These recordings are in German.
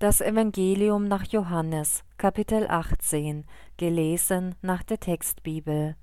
Das Evangelium nach Johannes, Kapitel 18, gelesen nach der Textbibel.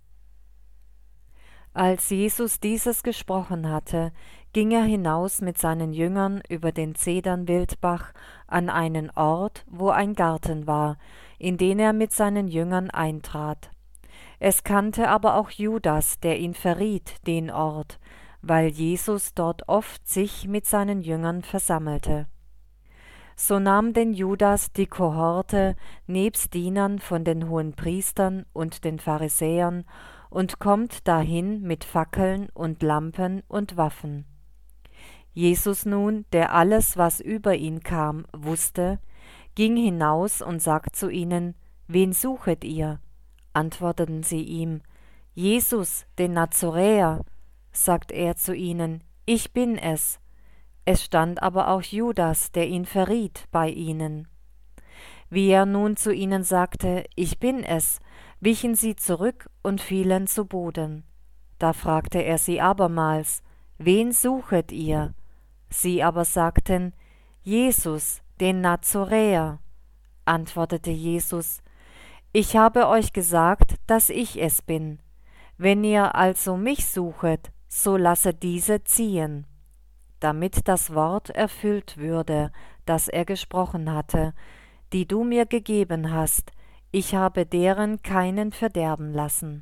Als Jesus dieses gesprochen hatte, ging er hinaus mit seinen Jüngern über den Zedernwildbach an einen Ort, wo ein Garten war, in den er mit seinen Jüngern eintrat. Es kannte aber auch Judas, der ihn verriet, den Ort, weil Jesus dort oft sich mit seinen Jüngern versammelte. So nahm denn Judas die Kohorte nebst Dienern von den Hohenpriestern und den Pharisäern und kommt dahin mit Fackeln und Lampen und Waffen. Jesus nun, der alles, was über ihn kam, wusste, ging hinaus und sagt zu ihnen: Wen suchet ihr? Antworteten sie ihm: Jesus, den Nazoräer. Sagt er zu ihnen: Ich bin es. Es stand aber auch Judas, der ihn verriet, bei ihnen. Wie er nun zu ihnen sagte: Ich bin es, wichen sie zurück und fielen zu Boden. Da fragte er sie abermals: Wen suchet ihr? Sie aber sagten: Jesus, den Nazoräer. Antwortete Jesus: Ich habe euch gesagt, dass ich es bin. Wenn ihr also mich suchet, so lasset diese ziehen. Damit das Wort erfüllt würde, das er gesprochen hatte: Die du mir gegeben hast, ich habe deren keinen verderben lassen.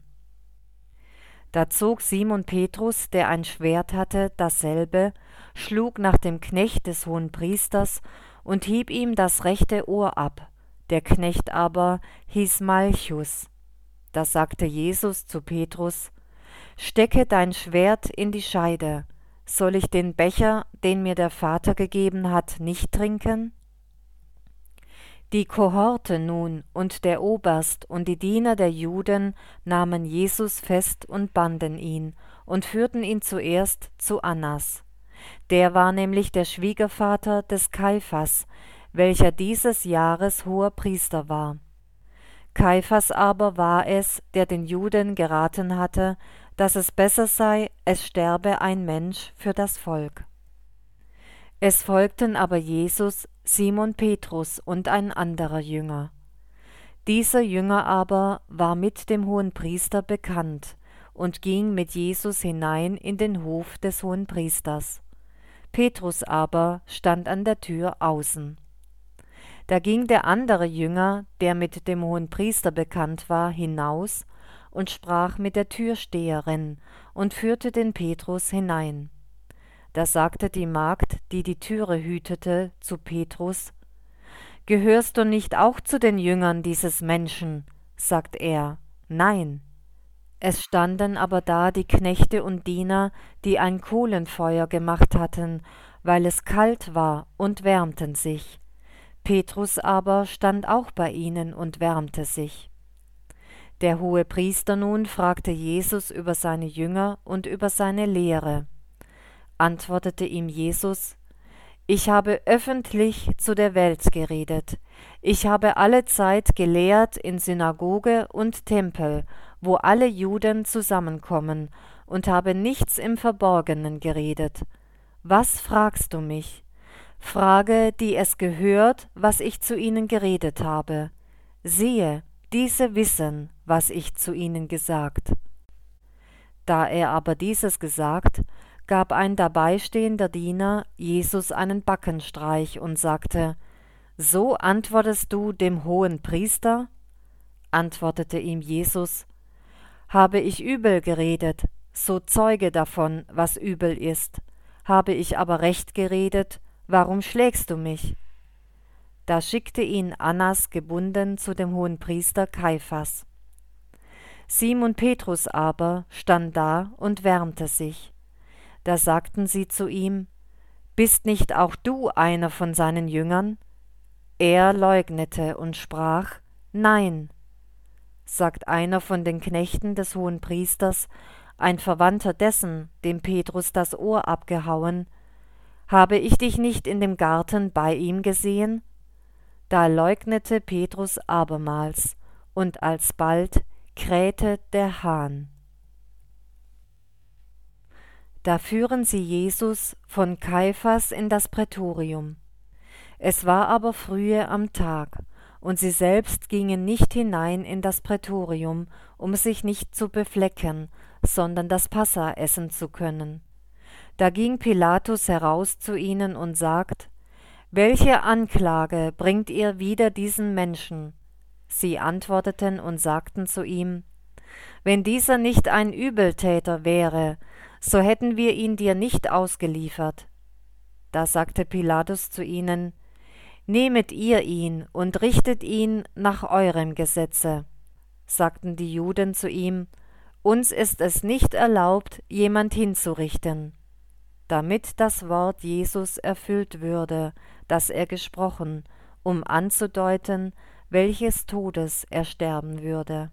Da zog Simon Petrus, der ein Schwert hatte, dasselbe, schlug nach dem Knecht des Hohenpriesters und hieb ihm das rechte Ohr ab. Der Knecht aber hieß Malchus. Da sagte Jesus zu Petrus: Stecke dein Schwert in die Scheide. Soll ich den Becher, den mir der Vater gegeben hat, nicht trinken? Die Kohorte nun und der Oberst und die Diener der Juden nahmen Jesus fest und banden ihn und führten ihn zuerst zu Annas. Der war nämlich der Schwiegervater des Kaiphas, welcher dieses Jahres Hoherpriester war. Kaiphas aber war es, der den Juden geraten hatte, dass es besser sei, es sterbe ein Mensch für das Volk. Es folgten aber Jesus, Simon Petrus und ein anderer Jünger. Dieser Jünger aber war mit dem Hohenpriester bekannt und ging mit Jesus hinein in den Hof des Hohenpriesters. Petrus aber stand an der Tür außen. Da ging der andere Jünger, der mit dem Hohenpriester bekannt war, hinaus und sprach mit der Türsteherin und führte den Petrus hinein. Da sagte die Magd, die die Türe hütete, zu Petrus: Gehörst du nicht auch zu den Jüngern dieses Menschen? Sagt er: Nein. Es standen aber da die Knechte und Diener, die ein Kohlenfeuer gemacht hatten, weil es kalt war, und wärmten sich. Petrus aber stand auch bei ihnen und wärmte sich. Der Hohepriester nun fragte Jesus über seine Jünger und über seine Lehre. Antwortete ihm Jesus: Ich habe öffentlich zu der Welt geredet. Ich habe allezeit gelehrt in Synagoge und Tempel, wo alle Juden zusammenkommen, und habe nichts im Verborgenen geredet. Was fragst du mich? Frage, die es gehört, was ich zu ihnen geredet habe. Siehe, diese wissen, was ich zu ihnen gesagt. Da er aber dieses gesagt, gab ein dabeistehender Diener Jesus einen Backenstreich und sagte: So antwortest du dem Hohenpriester? Antwortete ihm Jesus: Habe ich übel geredet, so zeuge davon, was übel ist. Habe ich aber recht geredet, warum schlägst du mich? Da schickte ihn Annas gebunden zu dem Hohenpriester Kaiphas. Simon Petrus aber stand da und wärmte sich. Da sagten sie zu ihm: Bist nicht auch du einer von seinen Jüngern? Er leugnete und sprach: Nein. Sagt einer von den Knechten des Hohenpriesters, ein Verwandter dessen, dem Petrus das Ohr abgehauen: Habe ich dich nicht in dem Garten bei ihm gesehen? Da leugnete Petrus abermals, und alsbald krähte der Hahn. Da führen sie Jesus von Kaiphas in das Prätorium. Es war aber frühe am Tag, und sie selbst gingen nicht hinein in das Prätorium, um sich nicht zu beflecken, sondern das Passa essen zu können. Da ging Pilatus heraus zu ihnen und sagt: Welche Anklage bringt ihr wider diesen Menschen? Sie antworteten und sagten zu ihm: Wenn dieser nicht ein Übeltäter wäre, so hätten wir ihn dir nicht ausgeliefert. Da sagte Pilatus zu ihnen: Nehmet ihr ihn und richtet ihn nach eurem Gesetze. Sagten die Juden zu ihm: Uns ist es nicht erlaubt, jemand hinzurichten. Damit das Wort Jesus erfüllt würde, das er gesprochen, um anzudeuten, welches Todes er sterben würde.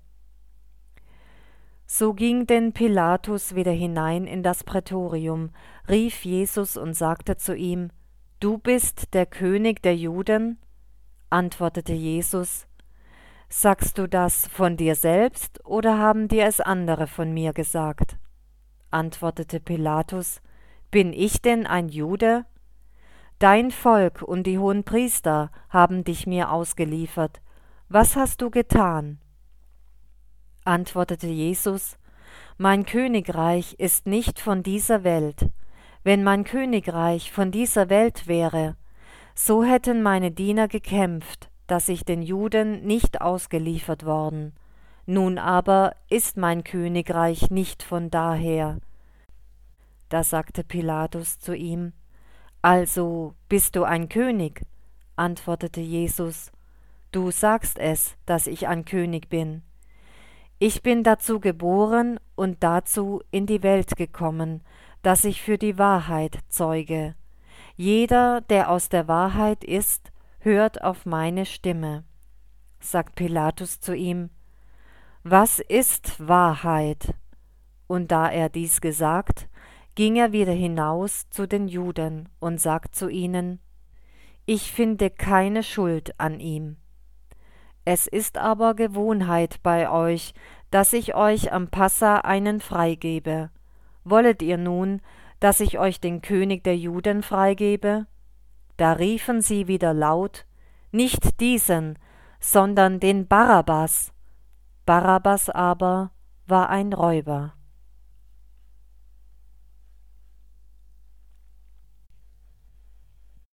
So ging denn Pilatus wieder hinein in das Prätorium, rief Jesus und sagte zu ihm: Du bist der König der Juden? Antwortete Jesus: Sagst du das von dir selbst, oder haben dir es andere von mir gesagt? Antwortete Pilatus: Bin ich denn ein Jude? Dein Volk und die Hohenpriester haben dich mir ausgeliefert. Was hast du getan? Antwortete Jesus: Mein Königreich ist nicht von dieser Welt. Wenn mein Königreich von dieser Welt wäre, so hätten meine Diener gekämpft, dass ich den Juden nicht ausgeliefert worden. Nun aber ist mein Königreich nicht von daher. Da sagte Pilatus zu ihm: Also bist du ein König? Antwortete Jesus: Du sagst es, dass ich ein König bin. Ich bin dazu geboren und dazu in die Welt gekommen, dass ich für die Wahrheit zeuge. Jeder, der aus der Wahrheit ist, hört auf meine Stimme. Sagt Pilatus zu ihm: Was ist Wahrheit? Und da er dies gesagt, ging er wieder hinaus zu den Juden und sagt zu ihnen: Ich finde keine Schuld an ihm. Es ist aber Gewohnheit bei euch, dass ich euch am Passa einen freigebe. Wollet ihr nun, dass ich euch den König der Juden freigebe? Da riefen sie wieder laut: Nicht diesen, sondern den Barabbas. Barabbas aber war ein Räuber.